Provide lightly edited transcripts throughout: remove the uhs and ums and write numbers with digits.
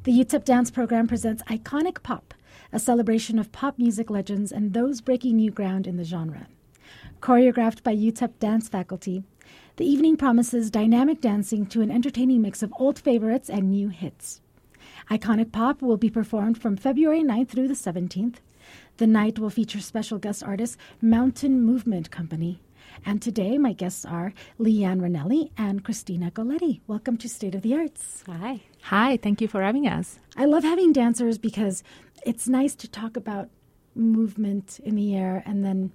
The UTEP Dance Program presents Iconic Pop, a celebration of pop music legends and those breaking new ground in the genre. Choreographed by UTEP dance faculty, the evening promises dynamic dancing to an entertaining mix of old favorites and new hits. Iconic Pop will be performed from February 9th through the 17th. The night will feature special guest artist Mountain Movement Company. And today, my guests are Leanne Ranelli and Christina Goletti. Welcome to State of the Arts. Hi. Hi, thank you for having us. I love having dancers because it's nice to talk about movement in the air, and then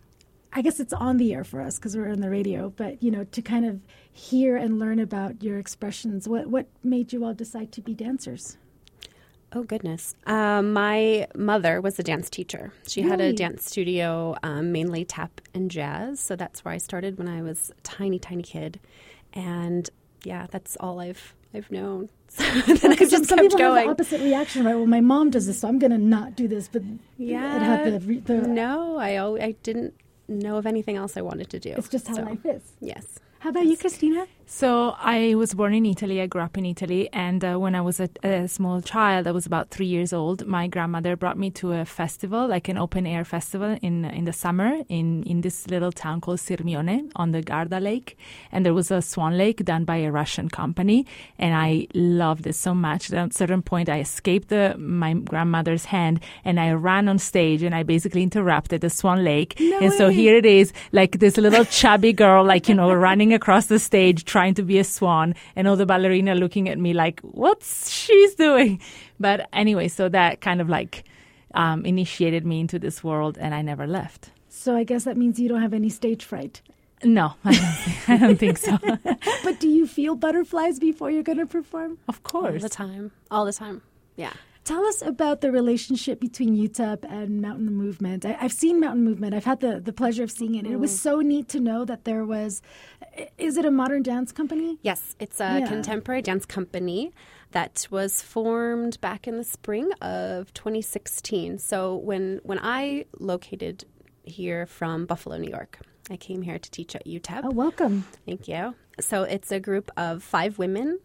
I guess it's on the air for us because we're on the radio, but, you know, to kind of hear and learn about your expressions. What made you all decide to be dancers? Oh, goodness. My mother was a dance teacher. She had a dance studio, mainly tap and jazz. So that's where I started when I was a tiny, tiny kid. And yeah, that's all I've known. So then I just some kept people going. have the opposite reaction, right? Well, my mom does this, so I'm going to not do this. But yeah, it had the no, I didn't know of anything else I wanted to do. It's just how life is. Yes. How about you, Christina? So I was born in Italy. I grew up in Italy. And when I was a small child, I was about 3 years old, my grandmother brought me to a festival, like an open-air festival in the summer in this little town called Sirmione on the Garda Lake. And there was a swan lake done by a Russian company. And I loved it so much that at a certain point, I escaped my grandmother's hand and I ran on stage and I basically interrupted the swan lake. So here it is, like this little chubby girl, like, you know, running across the stage trying to be a swan, and all the ballerina looking at me like, what's she's doing? But anyway, so that kind of like initiated me into this world, and I never left. So I guess that means you don't have any stage fright. No, I don't think so. But do you feel butterflies before you're going to perform? Of course. All the time. Yeah. Tell us about the relationship between UTEP and Mountain Movement. I've seen Mountain Movement. I've had the pleasure of seeing it. And it was so neat to know that there was, is it a modern dance company? Yes, it's a contemporary dance company that was formed back in the spring of 2016. So when I located here from Buffalo, New York, I came here to teach at UTEP. Oh, welcome. Thank you. So it's a group of 5 women.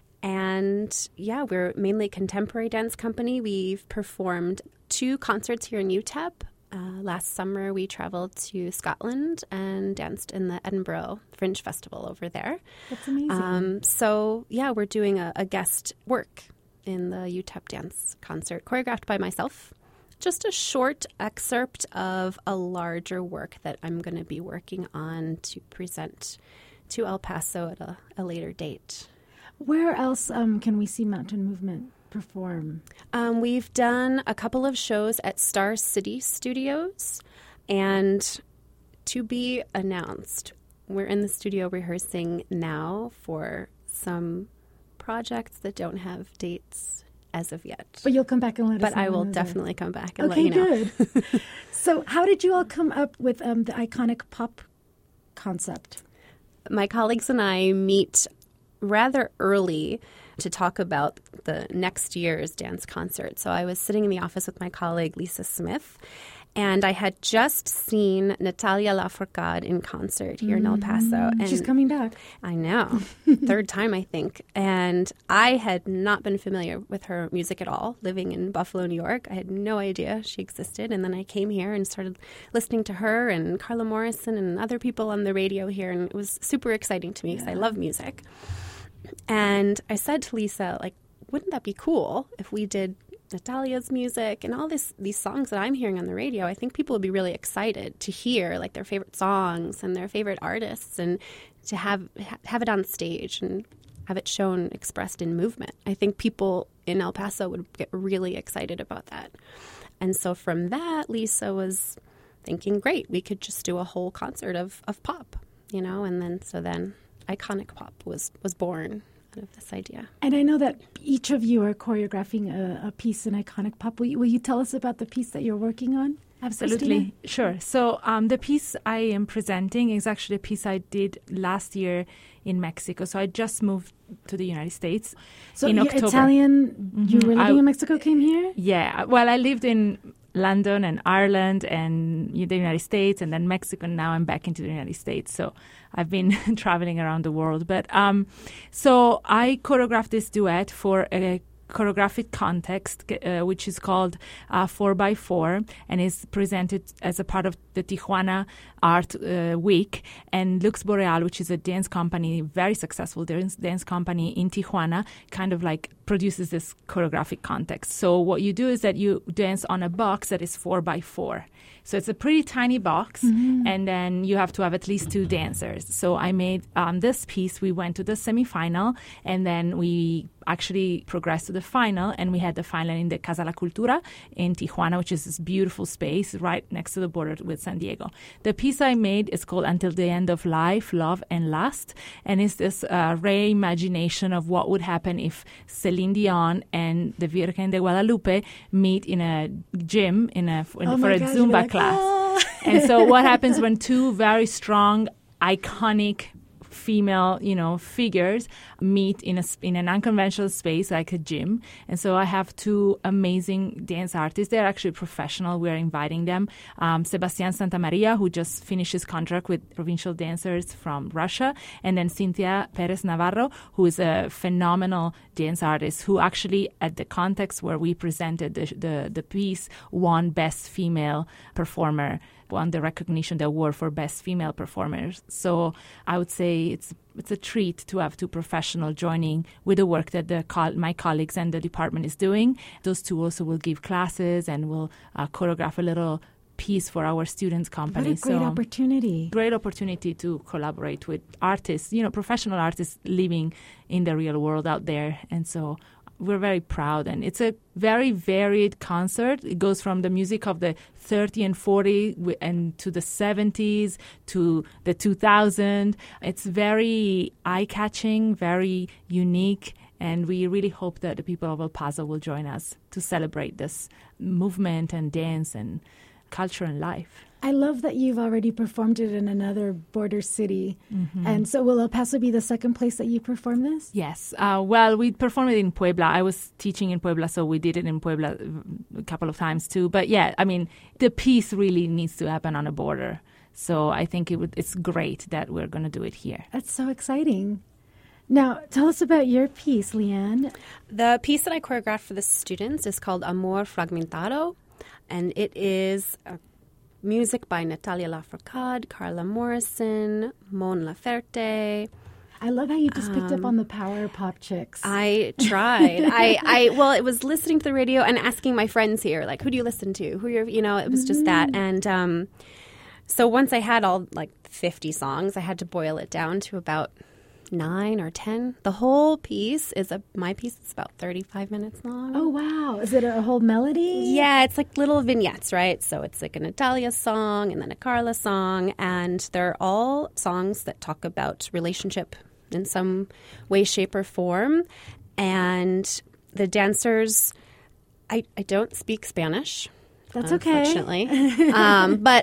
And yeah, we're mainly a contemporary dance company. We've performed 2 concerts here in UTEP. Last summer, we traveled to Scotland and danced in the Edinburgh Fringe Festival over there. That's amazing. So yeah, we're doing a guest work in the UTEP dance concert, choreographed by myself. Just a short excerpt of a larger work that I'm going to be working on to present to El Paso at a later date. Where else can we see Mountain Movement perform? We've done a couple of shows at Star City Studios, and to be announced. We're in the studio rehearsing now for some projects that don't have dates as of yet. But you'll come back and let us know. But I will definitely come back and let you know. Okay, good. So how did you all come up with the Iconic Pop concept? My colleagues and I meet rather early to talk about the next year's dance concert. So I was sitting in the office with my colleague, Lisa Smith, and I had just seen Natalia Lafourcade in concert here in El Paso. And she's coming back. I know. 3rd time, I think. And I had not been familiar with her music at all, living in Buffalo, New York. I had no idea she existed. And then I came here and started listening to her and Carla Morrison and other people on the radio here. And it was super exciting to me because I love music. And I said to Lisa, like, wouldn't that be cool if we did Natalia's music and all these songs that I'm hearing on the radio? I think people would be really excited to hear like their favorite songs and their favorite artists, and to have it on stage and have it shown, expressed in movement. I think people in El Paso would get really excited about that. And so from that, Lisa was thinking, great, we could just do a whole concert of pop, you know, and then Iconic Pop was born out of this idea. And I know that each of you are choreographing a piece in Iconic Pop. Will you tell us about the piece that you're working on? Absolutely. Sure. So the piece I am presenting is actually a piece I did last year in Mexico. So I just moved to the United States in October. Italian, you were living in Mexico, came here? Yeah. Well, I lived in London and Ireland and the United States and then Mexico. And now I'm back into the United States. So I've been traveling around the world. But so I choreographed this duet for a choreographic context, which is called 4x4, and is presented as a part of the Tijuana Art Week. And Lux Boreal, which is a dance company, very successful dance company in Tijuana, kind of like produces this choreographic context. So what you do is that you dance on a box that is 4x4. So it's a pretty tiny box, and then you have to have at least 2 dancers. So I made this piece. We went to the semifinal, and then we actually progressed to the final, and we had the final in the Casa La Cultura in Tijuana, which is this beautiful space right next to the border with San Diego. The piece I made is called Until the End of Life, Love and Lust, and it's this reimagination of what would happen if Celine Dion and the Virgen de Guadalupe meet in a gym for a Zumba class. And so what happens when 2 very strong, iconic female, figures meet in an unconventional space like a gym. And so I have 2 amazing dance artists. They're actually professional. We're inviting them. Sebastián Santamaría, who just finished his contract with provincial dancers from Russia, and then Cynthia Perez Navarro, who is a phenomenal dance artist who actually, at the context where we presented the piece, won Best Female Performer, won the recognition, the award for Best Female Performers. So I would say it's a treat to have 2 professionals joining with the work that my colleagues and the department is doing. Those 2 also will give classes and will choreograph a little piece for our students' company. What a great opportunity. Great opportunity to collaborate with artists, professional artists living in the real world out there. And so we're very proud, and it's a very varied concert. It goes from the music of the 30 and 40 and to the 70s to the 2000. It's very eye-catching, very unique, and we really hope that the people of El Paso will join us to celebrate this movement and dance and culture and life. I love that you've already performed it in another border city. And so will El Paso be the second place that you perform this? Yes. Well, we performed it in Puebla. I was teaching in Puebla, so we did it in Puebla a couple of times too. But yeah, I mean, the piece really needs to happen on a border. So I think it's great that we're going to do it here. That's so exciting. Now, tell us about your piece, Leanne. The piece that I choreographed for the students is called Amor Fragmentado, and it is music by Natalia Lafourcade, Carla Morrison, Mon Laferte. I love how you just picked up on the power pop chicks. I tried. Well, it was listening to the radio and asking my friends here, like, who do you listen to? It was just that. And so once I had all, 50 songs, I had to boil it down to about 9 or 10. The whole piece my piece is about 35 minutes long. Oh, wow. Is it a whole melody? Yeah, it's like little vignettes, right? So it's like a Natalia song and then a Carla song, and they're all songs that talk about relationship in some way, shape, or form. And the dancers, I don't speak Spanish. That's okay. Unfortunately. But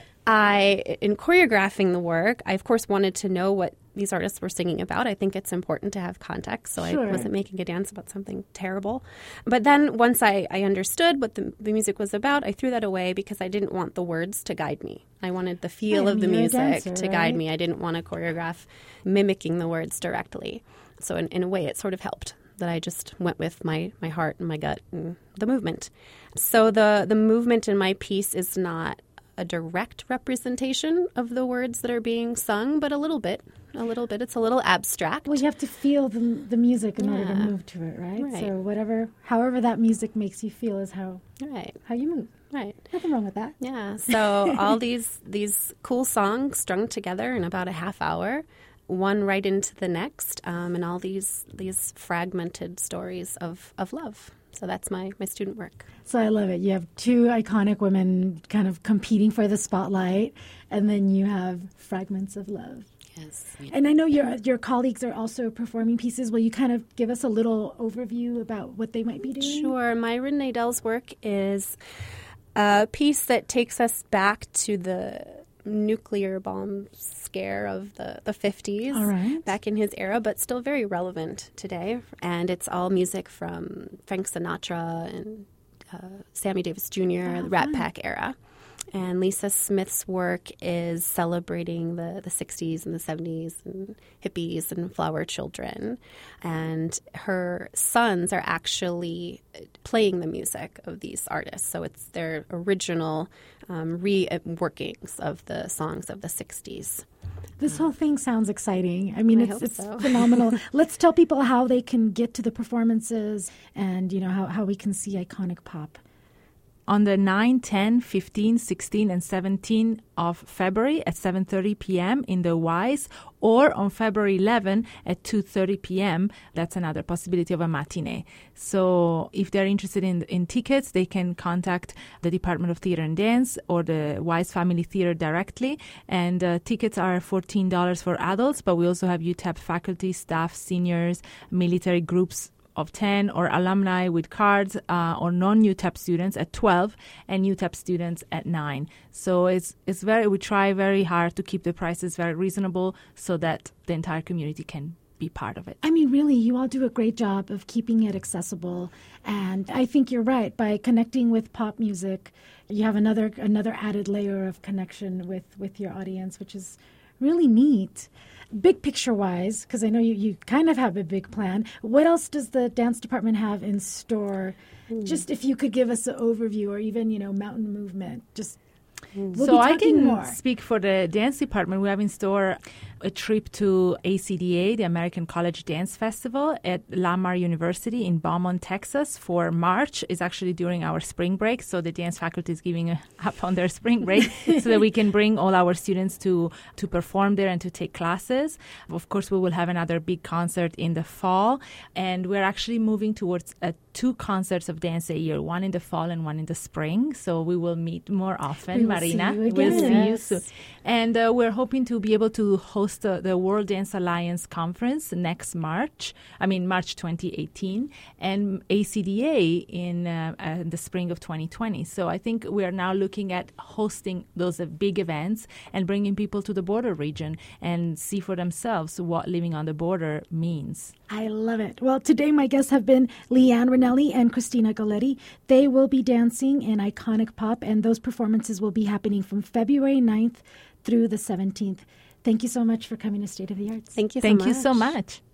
in choreographing the work, I, of course, wanted to know what these artists were singing about. I think it's important to have context, so Sure. I wasn't making a dance about something terrible. But then once I understood what the music was about, I threw that away because I didn't want the words to guide me. I wanted the feel of the you're a music dancer, to guide me. I didn't want to choreograph mimicking the words directly. So in a way, it sort of helped that I just went with my heart and my gut and the movement. So the movement in my piece is not a direct representation of the words that are being sung, but a little bit. It's a little abstract. Well, you have to feel the music in order to move to it, right? So however that music makes you feel is how you move. Right. Nothing wrong with that. Yeah. So all these cool songs strung together in about a half hour, one right into the next, and all these fragmented stories of love. So that's my student work. So I love it. You have 2 iconic women kind of competing for the spotlight, and then you have fragments of love. Yes. And I know your colleagues are also performing pieces. Will you kind of give us a little overview about what they might be doing? Sure. Myron Nadel's work is a piece that takes us back to the nuclear bomb scare of the 50s, All right. back in his era, but still very relevant today. And it's all music from Frank Sinatra and Sammy Davis Jr., the Rat Pack era. And Lisa Smith's work is celebrating the 60s and the 70s and hippies and flower children. And her sons are actually playing the music of these artists. So it's their original reworkings of the songs of the 60s. This whole thing sounds exciting. I mean, it's so. Phenomenal. Let's tell people how they can get to the performances and, how we can see Iconic Pop. On the 9, 10, 15, 16, and 17 of February at 7:30 p.m. in the Wise, or on February 11 at 2:30 p.m. That's another possibility of a matinee. So if they're interested in tickets, they can contact the Department of Theater and Dance or the Wise Family Theater directly. And tickets are $14 for adults, but we also have UTEP faculty, staff, seniors, military groups of 10, or alumni with cards, or non-UTEP students at 12, and UTEP students at 9. So we try very hard to keep the prices very reasonable so that the entire community can be part of it. I mean, really, you all do a great job of keeping it accessible. And I think you're right. By connecting with pop music, you have another added layer of connection with your audience, which is really neat. Big picture-wise, because I know you kind of have a big plan, what else does the dance department have in store? Just if you could give us an overview, or even, Mountain Movement, just we'll so be I can more. speak for the dance department. We have in store a trip to ACDA, the American College Dance Festival, at Lamar University in Beaumont, Texas, for March. It's actually during our spring break, so the dance faculty is giving up on their spring break so that we can bring all our students to perform there and to take classes. Of course, we will have another big concert in the fall, and we're actually moving towards 2 concerts of dance a year, one in the fall and one in the spring. So we will meet more often, Marina. We'll see you soon. And we're hoping to be able to host the World Dance Alliance Conference next March 2018, and ACDA in the spring of 2020. So I think we are now looking at hosting those big events and bringing people to the border region and see for themselves what living on the border means. I love it. Well, today my guests have been Leanne Ranelli and Christina Galletti. They will be dancing in Iconic Pop, and those performances will be happening from February 9th through the 17th. Thank you so much for coming to State of the Arts. Thank you so much. Thank you so much.